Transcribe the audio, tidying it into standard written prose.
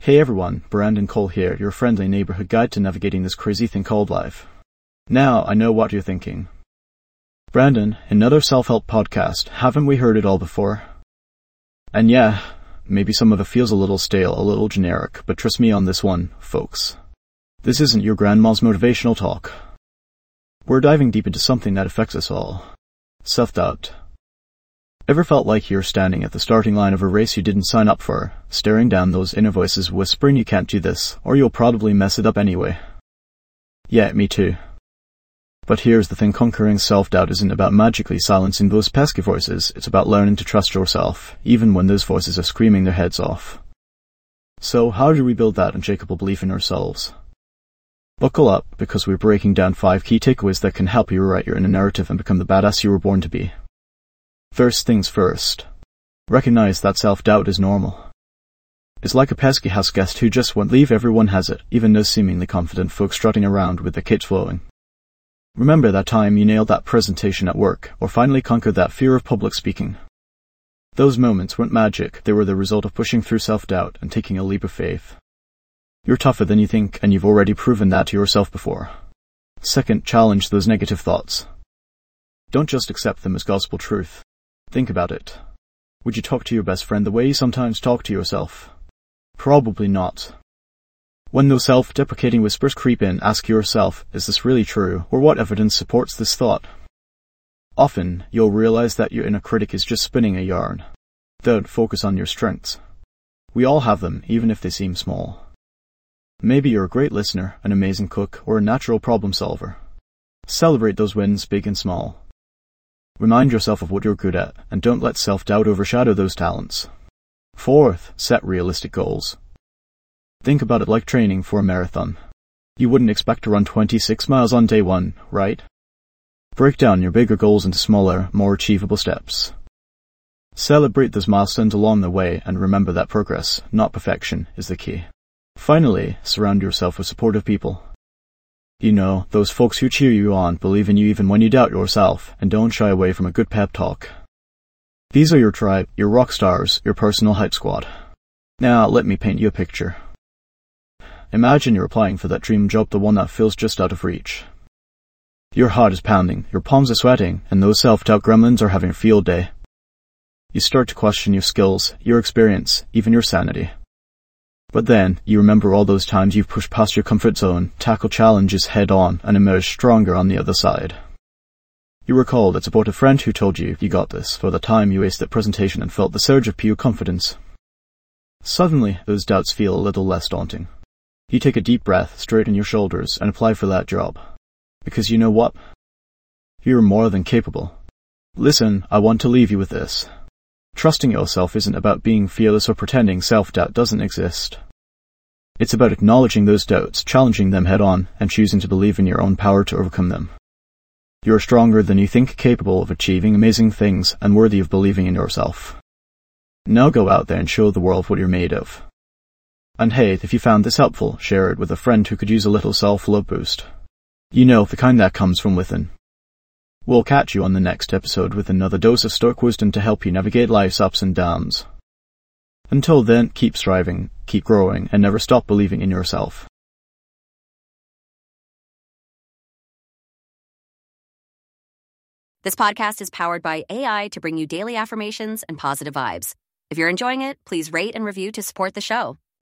Hey everyone, Brandon Cole here, your friendly neighborhood guide to navigating this crazy thing called life. Now, I know what you're thinking. Brandon, another self-help podcast, haven't we heard it all before? And yeah, maybe some of it feels a little stale, a little generic, but trust me on this one, folks. This isn't your grandma's motivational talk. We're diving deep into something that affects us all. Self-doubt. Ever felt like you're standing at the starting line of a race you didn't sign up for, staring down those inner voices whispering you can't do this, or you'll probably mess it up anyway? Yeah, me too. But here's the thing, conquering self-doubt isn't about magically silencing those pesky voices, it's about learning to trust yourself, even when those voices are screaming their heads off. So how do we build that unshakable belief in ourselves? Buckle up, because we're breaking down 5 key takeaways that can help you rewrite your inner narrative and become the badass you were born to be. First things first. Recognize that self-doubt is normal. It's like a pesky house guest who just won't leave. Everyone has it, even those seemingly confident folks strutting around with their capes flowing. Remember that time you nailed that presentation at work, or finally conquered that fear of public speaking. Those moments weren't magic, they were the result of pushing through self-doubt and taking a leap of faith. You're tougher than you think, and you've already proven that to yourself before. Second, challenge those negative thoughts. Don't just accept them as gospel truth. Think about it. Would you talk to your best friend the way you sometimes talk to yourself? Probably not. When those self-deprecating whispers creep in, ask yourself, is this really true, or what evidence supports this thought? Often, you'll realize that your inner critic is just spinning a yarn. Third, focus on your strengths. We all have them, even if they seem small. Maybe you're a great listener, an amazing cook, or a natural problem solver. Celebrate those wins, big and small. Remind yourself of what you're good at, and don't let self-doubt overshadow those talents. Fourth, set realistic goals. Think about it like training for a marathon. You wouldn't expect to run 26 miles on day 1, right? Break down your bigger goals into smaller, more achievable steps. Celebrate those milestones along the way, and remember that progress, not perfection, is the key. Finally, surround yourself with supportive people. You know, those folks who cheer you on, believe in you even when you doubt yourself, and don't shy away from a good pep talk. These are your tribe, your rock stars, your personal hype squad. Now, let me paint you a picture. Imagine you're applying for that dream job, the one that feels just out of reach. Your heart is pounding, your palms are sweating, and those self-doubt gremlins are having a field day. You start to question your skills, your experience, even your sanity. But then, you remember all those times you've pushed past your comfort zone, tackled challenges head-on, and emerged stronger on the other side. You recall that supportive friend who told you got this, for the time you aced that presentation and felt the surge of pure confidence. Suddenly, those doubts feel a little less daunting. You take a deep breath, straighten your shoulders, and apply for that job. Because you know what? You're more than capable. Listen, I want to leave you with this. Trusting yourself isn't about being fearless or pretending self-doubt doesn't exist. It's about acknowledging those doubts, challenging them head-on, and choosing to believe in your own power to overcome them. You're stronger than you think, capable of achieving amazing things, and worthy of believing in yourself. Now go out there and show the world what you're made of. And hey, if you found this helpful, share it with a friend who could use a little self-love boost. You know, the kind that comes from within. We'll catch you on the next episode with another dose of Stoic wisdom to help you navigate life's ups and downs. Until then, keep striving, keep growing, and never stop believing in yourself. This podcast is powered by AI to bring you daily affirmations and positive vibes. If you're enjoying it, please rate and review to support the show.